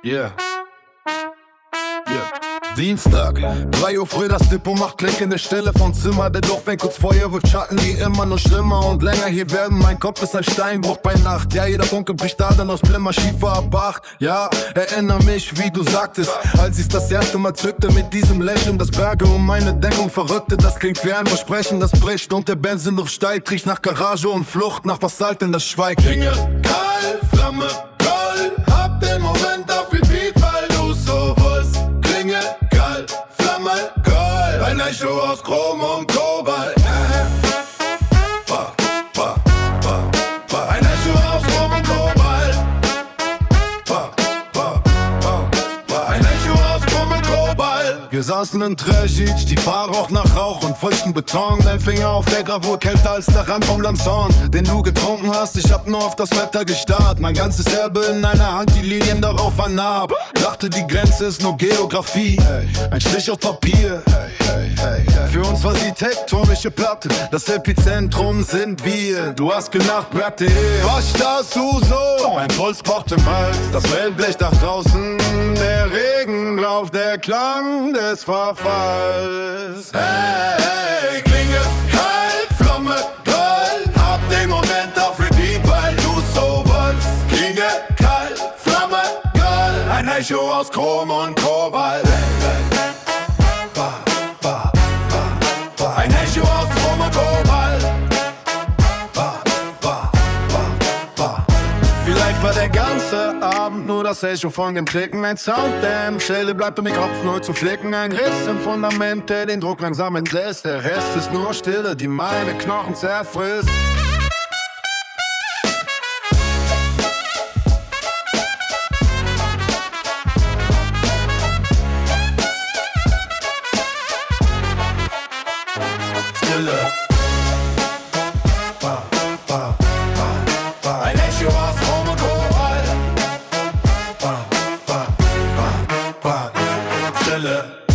Yeah. Dienstag, 3 Uhr früh, das Depot macht Klick in der Stille vom Zimmer. Der Dorf fängt kurz Feuer, wird Schatten wie immer nur schlimmer und länger hier werden. Mein Kopf ist ein Steinbruch bei Nacht. Ja, jeder Funke bricht da dann aus Blimmer, Schiefer ab 8. Ja, erinnere mich, wie du sagtest, als ich's das erste Mal zückte mit diesem Lächeln. Das Berge um meine Deckung verrückte, das klingt wie ein Versprechen, das bricht. Und der Benzinluft steigt, riecht nach Garage und Flucht, nach was halt denn das schweigt. Dinge, Karl, Flamme, Gold, hab den Moment auf Repeat, weil du so wolltest. Klinge, kalt, Flamme, Gold, ein Echo aus Chrom und Kobalt. Ein Echo aus Chrom und Kobalt. Ein Echo aus Chrom und Kobalt. Wir saßen in Trashitsch, die Bar roch nach Rauch und feuchten Beton. Dein Finger auf der Gravur kälter als der Rand vom Lanzon, den du getrunken hast. Ich hab nur auf das Wetter gestarrt, mein ganzes Erbe in einer Hand, die Linien darauf vernarb. Dachte, die Grenze ist nur Geografie, ein Strich auf Papier. Für uns war sie tektonische Platte, das Epizentrum sind wir. Du hast gedacht, Platte, was das so? Mein Puls pocht im Hals, das Wellblech nach draußen, der Regenlauf, der Klang des Verfalls. Hey, Klinge, kalt, Flamme, Gold, hab den Moment auf Repeat, weil du so wolltest. Klinge, kalt, Flamme, Gold, ein Echo aus Chrom und Kobalt. Ein Echo aus Chrom und Kobalt. Vielleicht war der ganze Abend nur das Echo von dem Klicken. Ein Sound, der im Schädel bleibt, um den Kopf neu zu flicken. Ein Riss im Fundament, der den Druck langsam entlässt. Der Rest ist nur Stille, die meine Knochen zerfrisst. Stille. Ein Echo aus Chrom und Kobalt. Stille.